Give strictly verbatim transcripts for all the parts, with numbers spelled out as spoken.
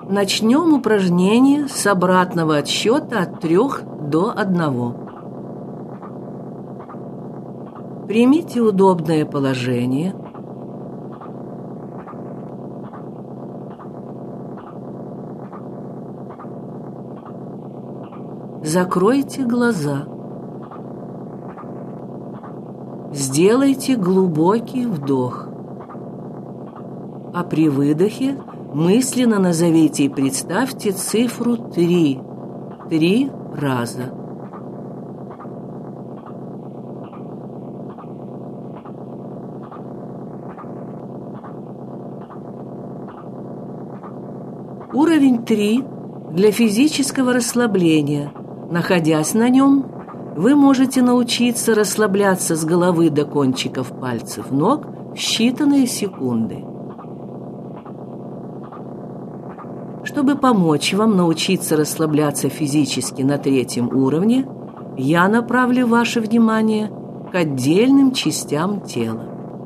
Начнем упражнение с обратного отсчета от трех до одного. Примите удобное положение. Закройте глаза. Сделайте глубокий вдох. А при выдохе мысленно назовите и представьте цифру три. Три раза. Уровень три для физического расслабления. Находясь на нем, вы можете научиться расслабляться с головы до кончиков пальцев ног в считанные секунды. Чтобы помочь вам научиться расслабляться физически на третьем уровне, я направлю ваше внимание к отдельным частям тела.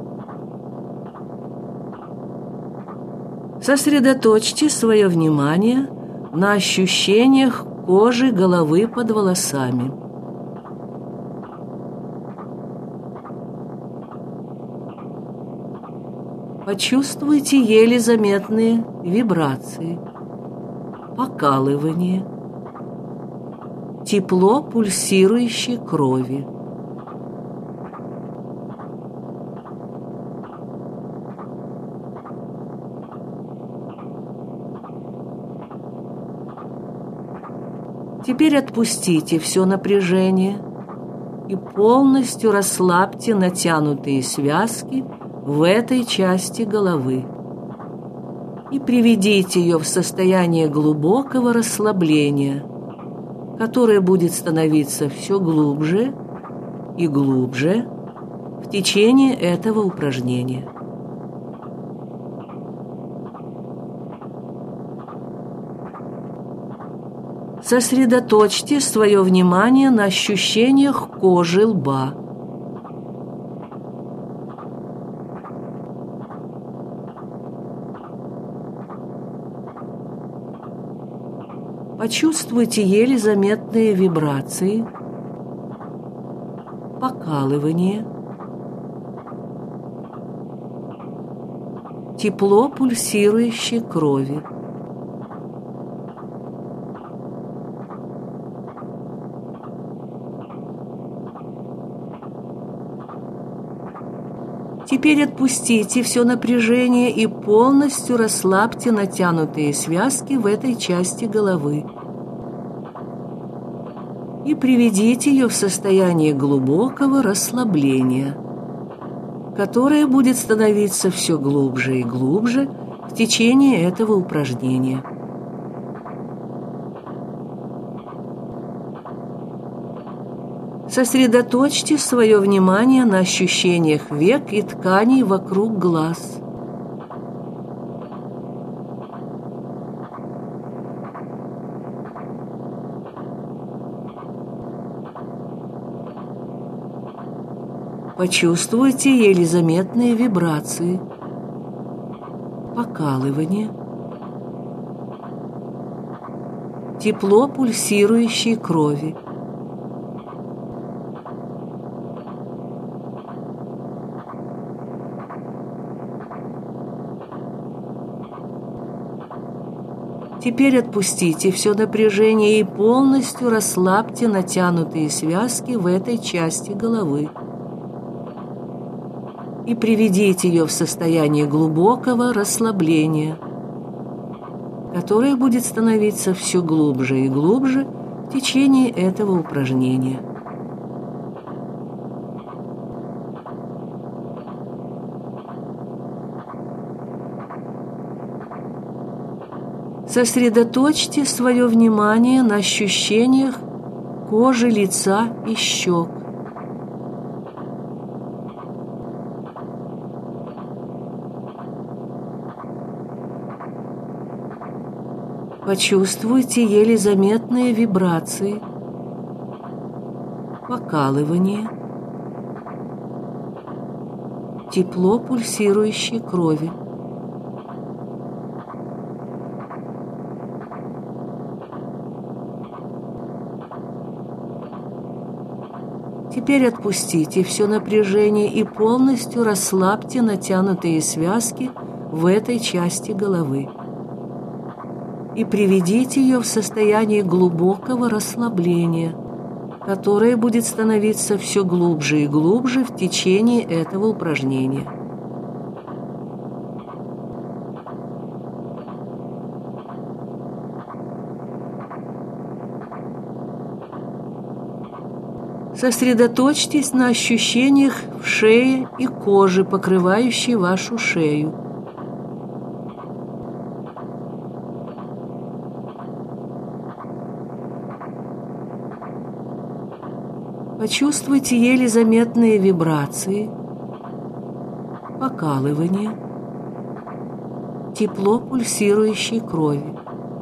Сосредоточьте свое внимание на ощущениях кожи головы под волосами. Почувствуйте еле заметные вибрации, покалывание, тепло пульсирующей крови. Теперь отпустите все напряжение и полностью расслабьте натянутые связки в этой части головы и приведите ее в состояние глубокого расслабления, которое будет становиться все глубже и глубже в течение этого упражнения. Сосредоточьте свое внимание на ощущениях кожи лба. Почувствуйте еле заметные вибрации, покалывание, тепло пульсирующей крови. Теперь отпустите все напряжение и полностью расслабьте натянутые связки в этой части головы и приведите ее в состояние глубокого расслабления, которое будет становиться все глубже и глубже в течение этого упражнения. Сосредоточьте свое внимание на ощущениях век и тканей вокруг глаз. Почувствуйте еле заметные вибрации, покалывание, тепло пульсирующей крови. Теперь отпустите все напряжение и полностью расслабьте натянутые связки в этой части головы и приведите ее в состояние глубокого расслабления, которое будет становиться все глубже и глубже в течение этого упражнения. Сосредоточьте свое внимание на ощущениях кожи лица и щек. Почувствуйте еле заметные вибрации, покалывание, тепло пульсирующей крови. Теперь отпустите все напряжение и полностью расслабьте натянутые связки в этой части головы. И приведите ее в состояние глубокого расслабления, которое будет становиться все глубже и глубже в течение этого упражнения. Сосредоточьтесь на ощущениях в шее и коже, покрывающей вашу шею. Почувствуйте еле заметные вибрации, покалывание, тепло пульсирующей крови.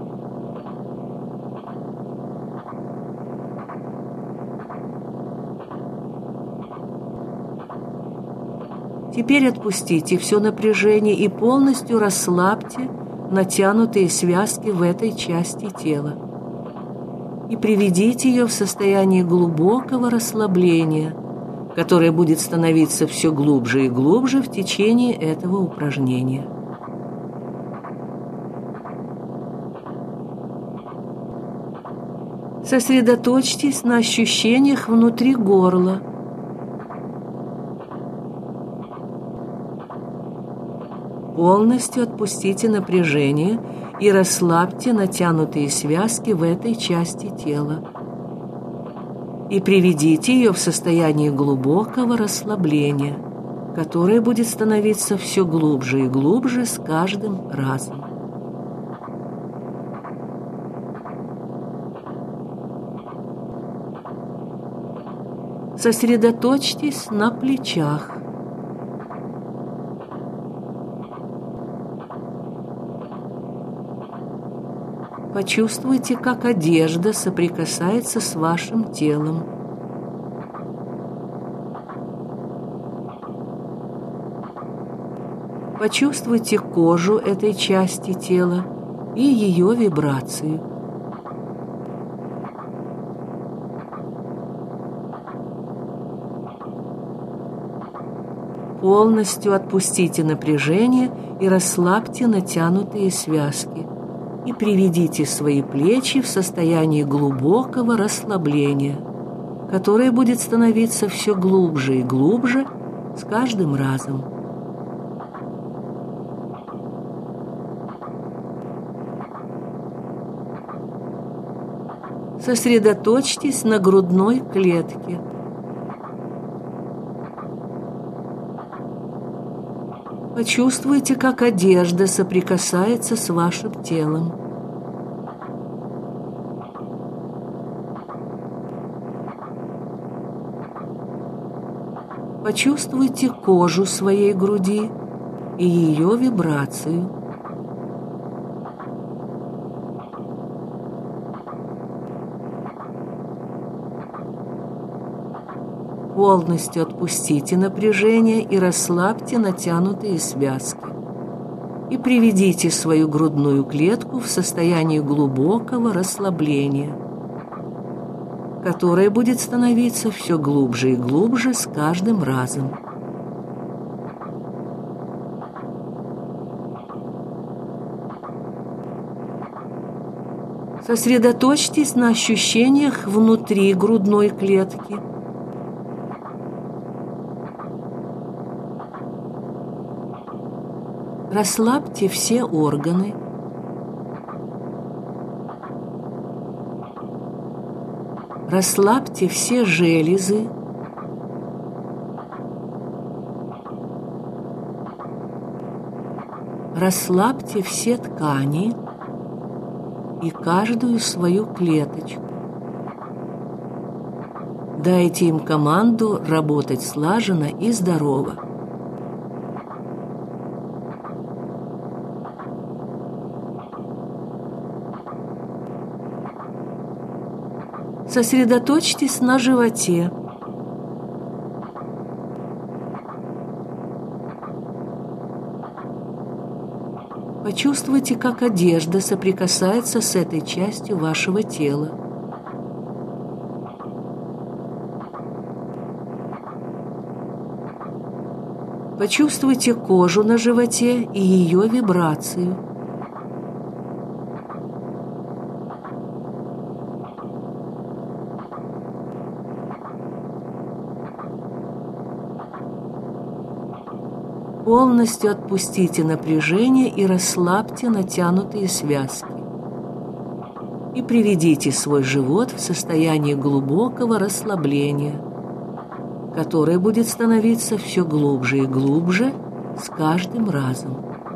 Теперь отпустите все напряжение и полностью расслабьте натянутые связки в этой части тела. И приведите ее в состояние глубокого расслабления, которое будет становиться все глубже и глубже в течение этого упражнения. Сосредоточьтесь на ощущениях внутри горла. Полностью отпустите напряжение и расслабьте натянутые связки в этой части тела. И приведите ее в состояние глубокого расслабления, которое будет становиться все глубже и глубже с каждым разом. Сосредоточьтесь на плечах. Почувствуйте, как одежда соприкасается с вашим телом. Почувствуйте кожу этой части тела и ее вибрацию. Полностью отпустите напряжение и расслабьте натянутые связки. И приведите свои плечи в состояние глубокого расслабления, которое будет становиться все глубже и глубже с каждым разом. Сосредоточьтесь на грудной клетке. Почувствуйте, как одежда соприкасается с вашим телом. Почувствуйте кожу своей груди и ее вибрацию. Полностью отпустите напряжение и расслабьте натянутые связки. И приведите свою грудную клетку в состояние глубокого расслабления, которое будет становиться все глубже и глубже с каждым разом. Сосредоточьтесь на ощущениях внутри грудной клетки. Расслабьте все органы. Расслабьте все железы. Расслабьте все ткани и каждую свою клеточку. Дайте им команду работать слаженно и здорово. Сосредоточьтесь на животе. Почувствуйте, как одежда соприкасается с этой частью вашего тела. Почувствуйте кожу на животе и ее вибрацию. Полностью отпустите напряжение и расслабьте натянутые связки. И приведите свой живот в состояние глубокого расслабления, которое будет становиться все глубже и глубже с каждым разом.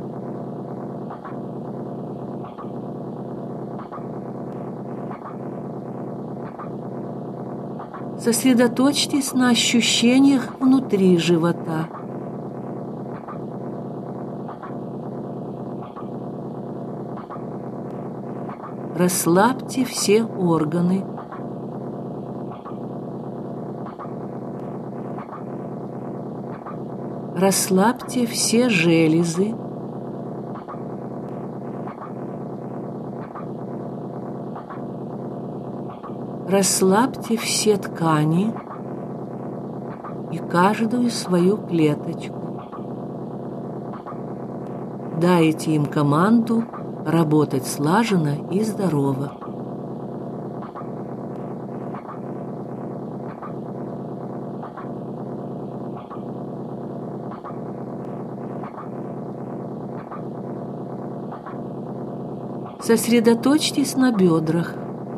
Сосредоточьтесь на ощущениях внутри живота. Расслабьте все органы. Расслабьте все железы. Расслабьте все ткани и каждую свою клеточку. Дайте им команду работать слаженно и здорово. Сосредоточьтесь на бедрах.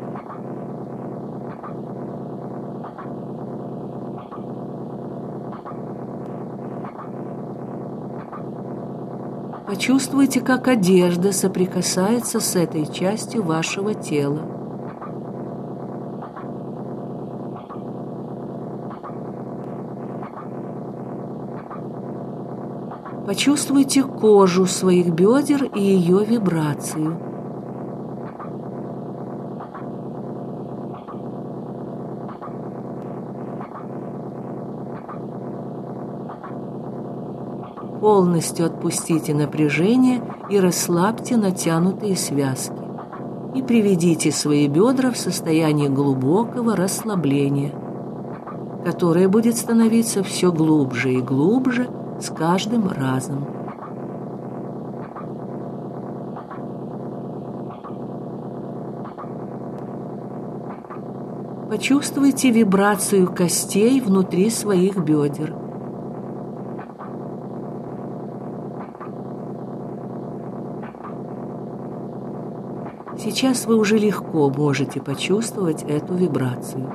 Почувствуйте, как одежда соприкасается с этой частью вашего тела. Почувствуйте кожу своих бедер и ее вибрацию. Полностью отпустите напряжение и расслабьте натянутые связки. И приведите свои бедра в состояние глубокого расслабления, которое будет становиться все глубже и глубже с каждым разом. Почувствуйте вибрацию костей внутри своих бедер. Сейчас вы уже легко можете почувствовать эту вибрацию.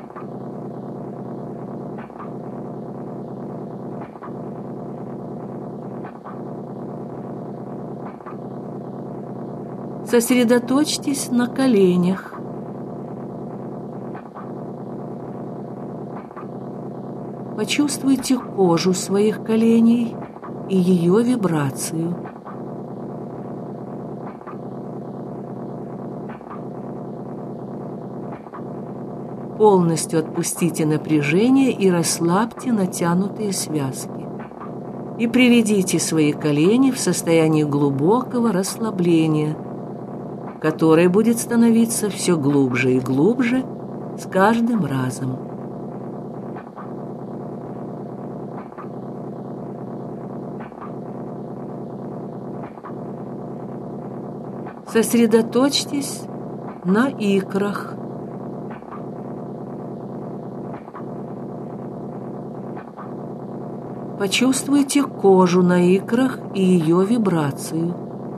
Сосредоточьтесь на коленях. Почувствуйте кожу своих коленей и ее вибрацию. Полностью отпустите напряжение и расслабьте натянутые связки. И приведите свои колени в состояние глубокого расслабления, которое будет становиться все глубже и глубже с каждым разом. Сосредоточьтесь на икрах. Почувствуйте кожу на икрах и ее вибрацию.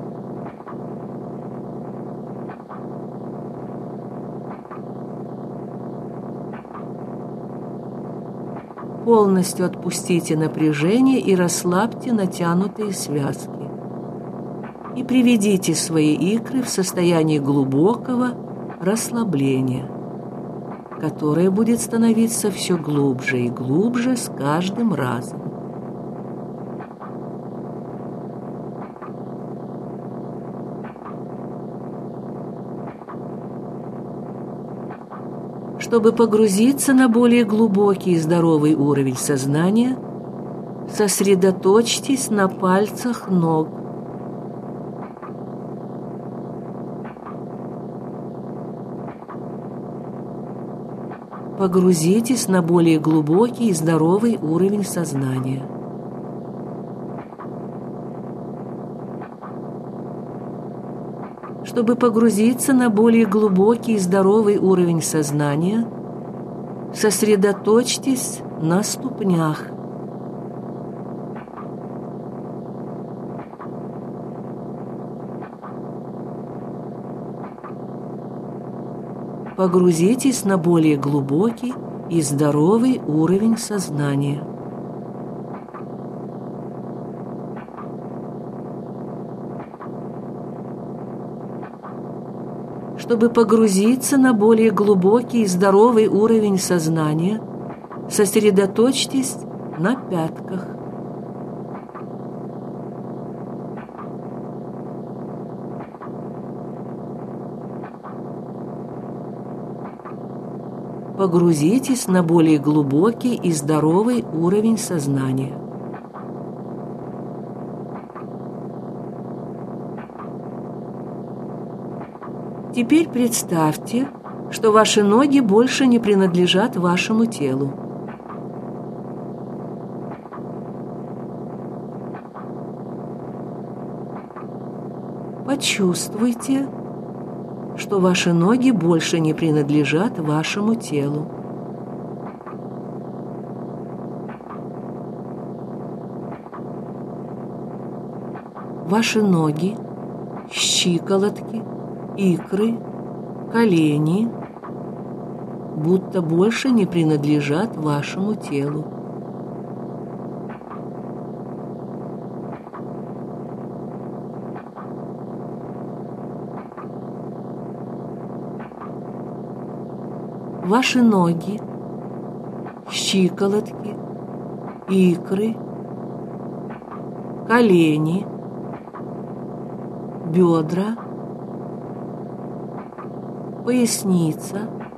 Полностью отпустите напряжение и расслабьте натянутые связки. И приведите свои икры в состояние глубокого расслабления, которое будет становиться все глубже и глубже с каждым разом. Чтобы погрузиться на более глубокий и здоровый уровень сознания, сосредоточьтесь на пальцах ног. Погрузитесь на более глубокий и здоровый уровень сознания. Чтобы погрузиться на более глубокий и здоровый уровень сознания, сосредоточьтесь на ступнях. Погрузитесь на более глубокий и здоровый уровень сознания. Чтобы погрузиться на более глубокий и здоровый уровень сознания, сосредоточьтесь на пятках. Погрузитесь на более глубокий и здоровый уровень сознания. Теперь представьте, что ваши ноги больше не принадлежат вашему телу. Почувствуйте, что ваши ноги больше не принадлежат вашему телу. Ваши ноги, щиколотки, икры, колени будто больше не принадлежат вашему телу. Ваши ноги, щиколотки, икры, колени, бедра, поясница,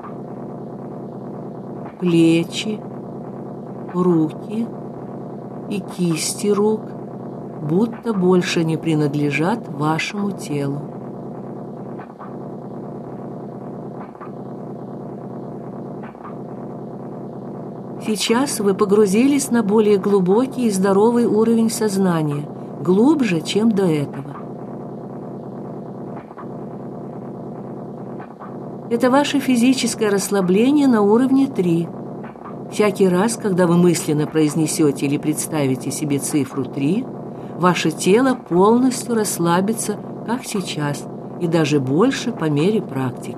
плечи, руки и кисти рук будто больше не принадлежат вашему телу. Сейчас вы погрузились на более глубокий и здоровый уровень сознания, глубже, чем до этого. Это ваше физическое расслабление на уровне три. Всякий раз, когда вы мысленно произнесете или представите себе цифру три, ваше тело полностью расслабится, как сейчас, и даже больше по мере практики.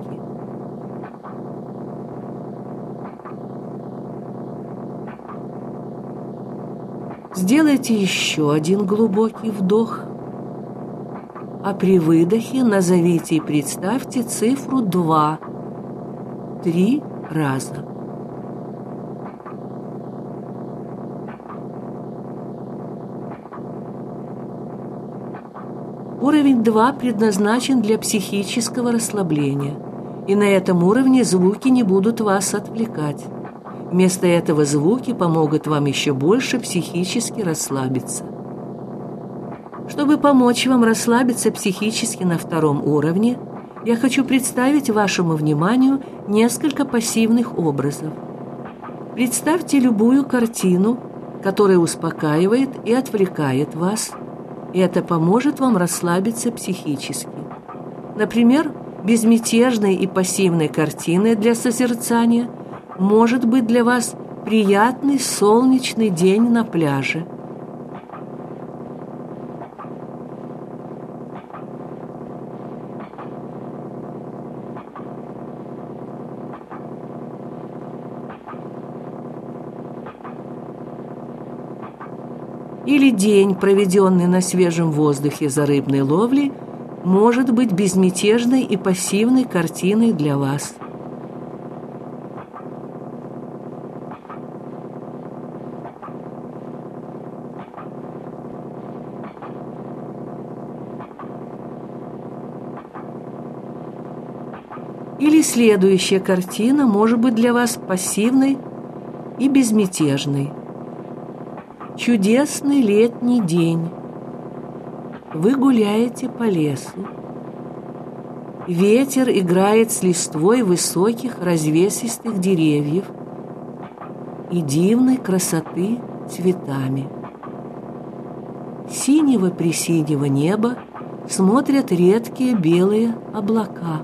Сделайте еще один глубокий вдох, а при выдохе назовите и представьте цифру два три раза. Уровень два предназначен для психического расслабления, и на этом уровне звуки не будут вас отвлекать. Вместо этого звуки помогут вам еще больше психически расслабиться. Чтобы помочь вам расслабиться психически на втором уровне, я хочу представить вашему вниманию несколько пассивных образов. Представьте любую картину, которая успокаивает и отвлекает вас, и это поможет вам расслабиться психически. Например, безмятежной и пассивной картиной для созерцания может быть для вас приятный солнечный день на пляже. Или день, проведенный на свежем воздухе за рыбной ловлей, может быть безмятежной и пассивной картиной для вас. Или следующая картина может быть для вас пассивной и безмятежной. Чудесный летний день. Вы гуляете по лесу. Ветер играет с листвой высоких развесистых деревьев и дивной красоты цветами. Синего-пресинего неба смотрят редкие белые облака.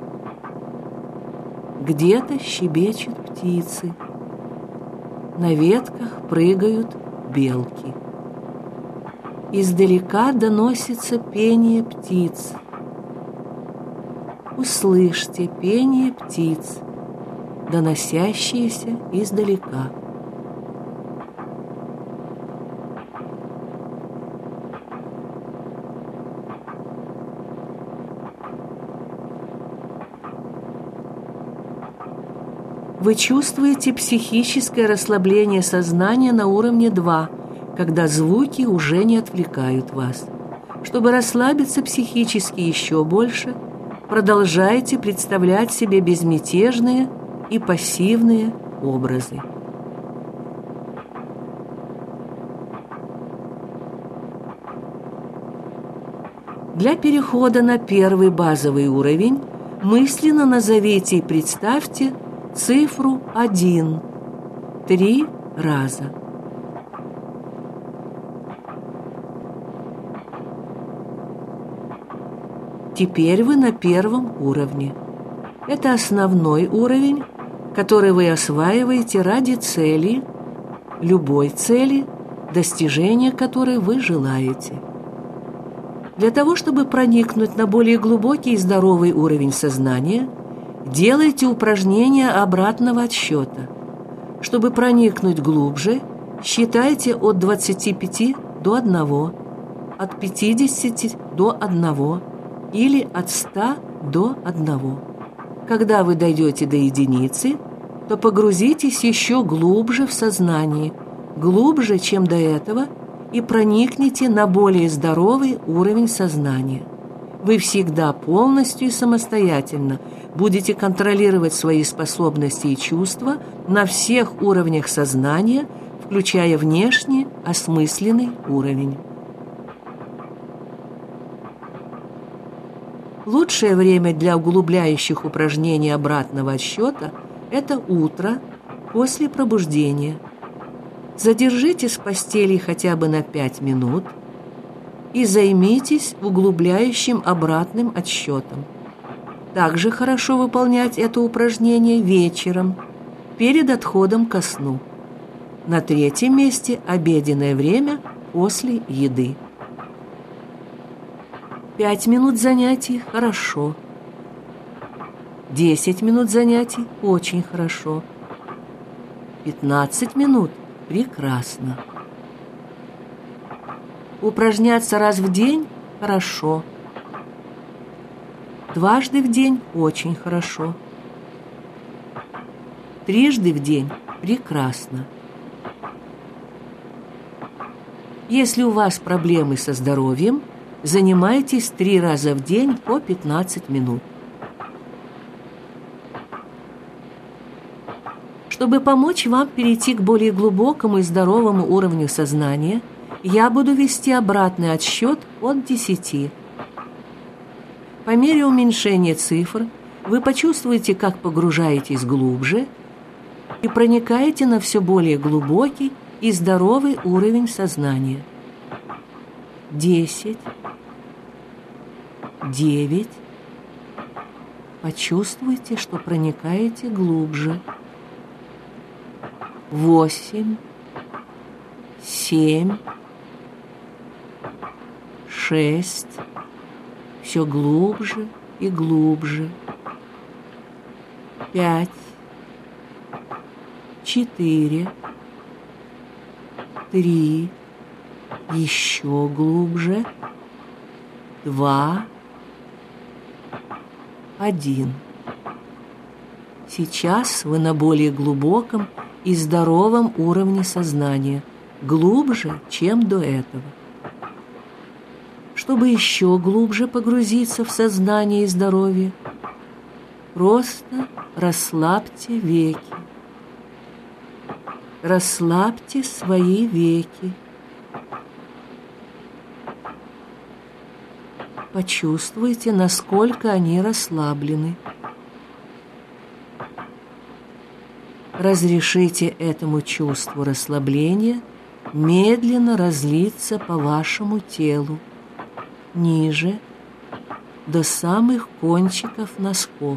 Где-то щебечут птицы. На ветках прыгают белки. Издалека доносится пение птиц. Услышьте пение птиц, доносящиеся издалека. Вы чувствуете психическое расслабление сознания на уровне два, когда звуки уже не отвлекают вас. Чтобы расслабиться психически еще больше, продолжайте представлять себе безмятежные и пассивные образы. Для перехода на первый базовый уровень мысленно назовите и представьте цифру один три раза. Теперь вы на первом уровне. Это основной уровень, который вы осваиваете ради цели, любой цели, достижения которой вы желаете. Для того, чтобы проникнуть на более глубокий и здоровый уровень сознания, делайте упражнения обратного отсчета. Чтобы проникнуть глубже, считайте от двадцати пяти до одного, от пятидесяти до одного или от ста до одного. Когда вы дойдете до единицы, то погрузитесь еще глубже в сознание, глубже, чем до этого, и проникните на более здоровый уровень сознания. Вы всегда полностью и самостоятельно будете контролировать свои способности и чувства на всех уровнях сознания, включая внешний, осмысленный уровень. Лучшее время для углубляющих упражнений обратного отсчета – это утро после пробуждения. Задержитесь в постели хотя бы на пять минут и займитесь углубляющим обратным отсчетом. Также хорошо выполнять это упражнение вечером, перед отходом ко сну. На третьем месте – обеденное время после еды. Пять минут занятий – хорошо. Десять минут занятий – очень хорошо. Пятнадцать минут – прекрасно. Упражняться раз в день – хорошо. Дважды в день – очень хорошо. Трижды в день – прекрасно. Если у вас проблемы со здоровьем, занимайтесь три раза в день по пятнадцать минут. Чтобы помочь вам перейти к более глубокому и здоровому уровню сознания, я буду вести обратный отсчет от десяти. По мере уменьшения цифр вы почувствуете, как погружаетесь глубже и проникаете на все более глубокий и здоровый уровень сознания. Десять. Девять. Почувствуйте, что проникаете глубже. Восемь. Семь. Шесть. Все глубже и глубже. Пять. Четыре. Три. Еще глубже. Два. Один. Сейчас вы на более глубоком и здоровом уровне сознания, глубже, чем до этого. Чтобы еще глубже погрузиться в сознание и здоровье, просто расслабьте веки. Расслабьте свои веки. Почувствуйте, насколько они расслаблены. Разрешите этому чувству расслабления медленно разлиться по вашему телу, ниже, до самых кончиков носков.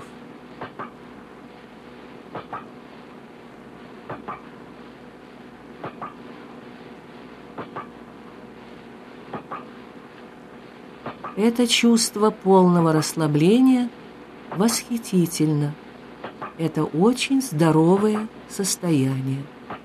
Это чувство полного расслабления восхитительно. Это очень здоровое состояние.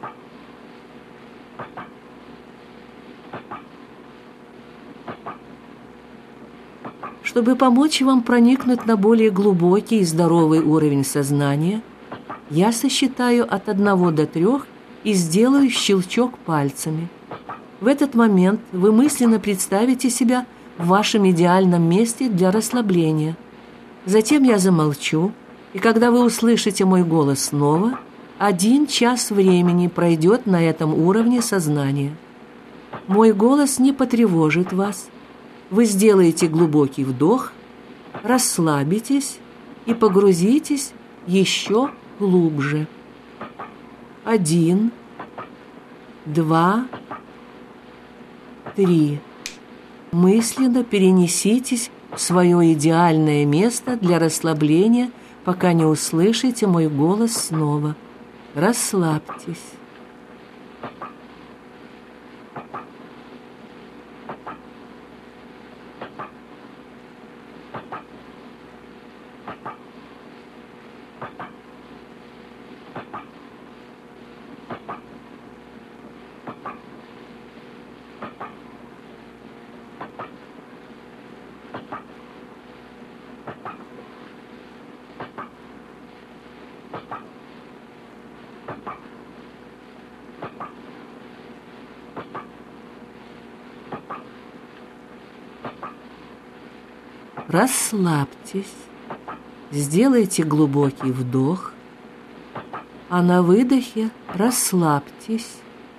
Чтобы помочь вам проникнуть на более глубокий и здоровый уровень сознания, я сосчитаю от одного до трех и сделаю щелчок пальцами. В этот момент вы мысленно представите себя в вашем идеальном месте для расслабления. Затем я замолчу, и когда вы услышите мой голос снова, один час времени пройдет на этом уровне сознания. Мой голос не потревожит вас. Вы сделаете глубокий вдох, расслабитесь и погрузитесь еще глубже. Один, два, три. Мысленно перенеситесь в свое идеальное место для расслабления, пока не услышите мой голос снова. Расслабьтесь. Расслабьтесь, сделайте глубокий вдох, а на выдохе расслабьтесь.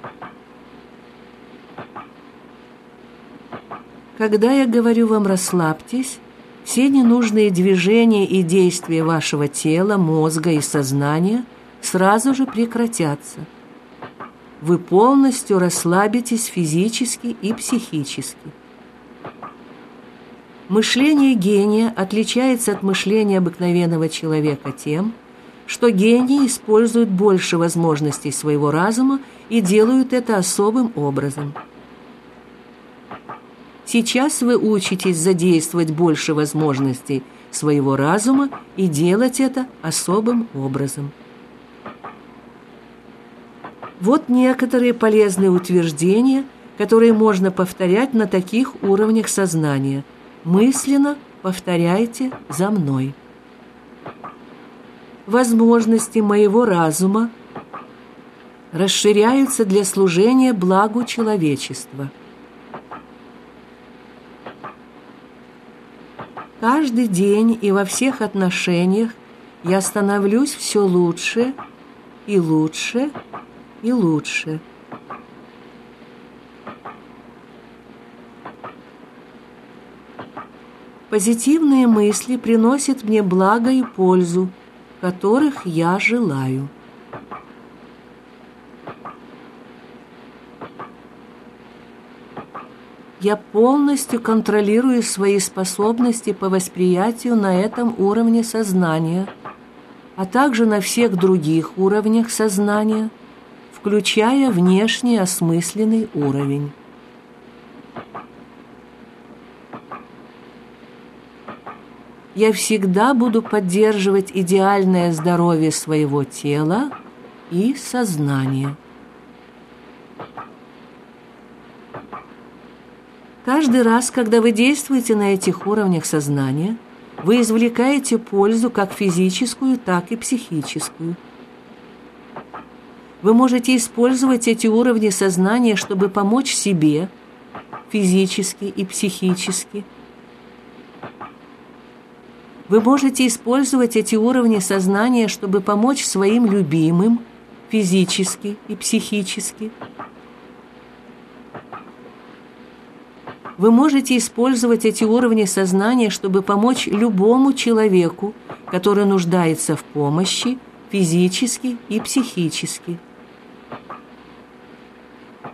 Когда я говорю вам «расслабьтесь», все ненужные движения и действия вашего тела, мозга и сознания сразу же прекратятся. Вы полностью расслабитесь физически и психически. Мышление гения отличается от мышления обыкновенного человека тем, что гении используют больше возможностей своего разума и делают это особым образом. Сейчас вы учитесь задействовать больше возможностей своего разума и делать это особым образом. Вот некоторые полезные утверждения, которые можно повторять на таких уровнях сознания. Мысленно повторяйте за мной. Возможности моего разума расширяются для служения благу человечества. Каждый день и во всех отношениях я становлюсь все лучше и лучше и лучше. Позитивные мысли приносят мне благо и пользу, которых я желаю. Я полностью контролирую свои способности по восприятию на этом уровне сознания, а также на всех других уровнях сознания, включая внешний осмысленный уровень. Я всегда буду поддерживать идеальное здоровье своего тела и сознания. Каждый раз, когда вы действуете на этих уровнях сознания, вы извлекаете пользу как физическую, так и психическую. Вы можете использовать эти уровни сознания, чтобы помочь себе физически и психически. Вы можете использовать эти уровни сознания, чтобы помочь своим любимым физически и психически. Вы можете использовать эти уровни сознания, чтобы помочь любому человеку, который нуждается в помощи физически и психически.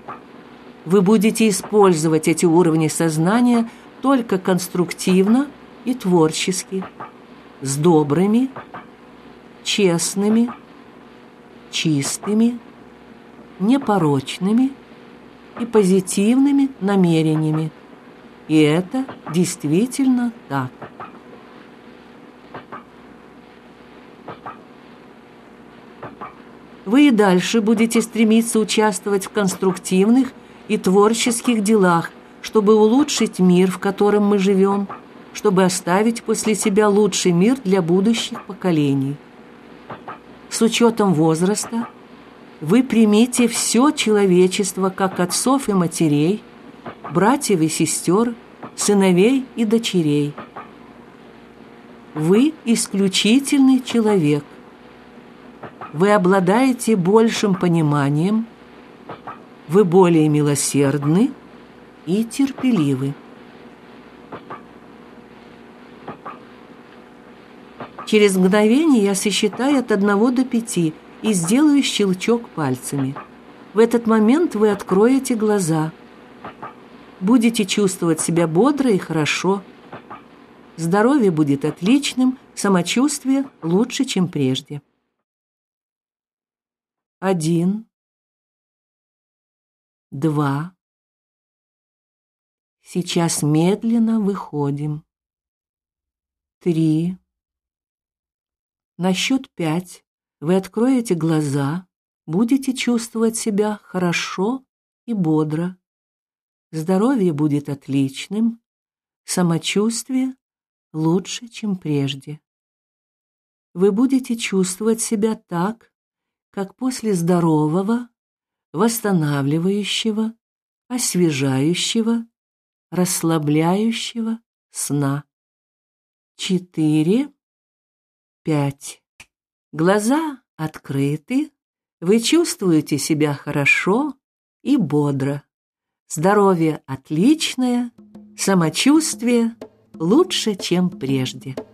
Вы будете использовать эти уровни сознания только конструктивно и творчески, с добрыми, честными, чистыми, непорочными и позитивными намерениями. И это действительно так. Вы и дальше будете стремиться участвовать в конструктивных и творческих делах, чтобы улучшить мир, в котором мы живем, чтобы оставить после себя лучший мир для будущих поколений. С учетом возраста вы примите все человечество как отцов и матерей, братьев и сестер, сыновей и дочерей. Вы исключительный человек. Вы обладаете большим пониманием, вы более милосердны и терпеливы. Через мгновение я сосчитаю от одного до пяти и сделаю щелчок пальцами. В этот момент вы откроете глаза. Будете чувствовать себя бодро и хорошо. Здоровье будет отличным, самочувствие лучше, чем прежде. Один, два. Сейчас медленно выходим. Три. На счет пять вы откроете глаза, будете чувствовать себя хорошо и бодро. Здоровье будет отличным, самочувствие лучше, чем прежде. Вы будете чувствовать себя так, как после здорового, восстанавливающего, освежающего, расслабляющего сна. Четыре, пять. Глаза открыты, вы чувствуете себя хорошо и бодро. Здоровье отличное, самочувствие лучше, чем прежде.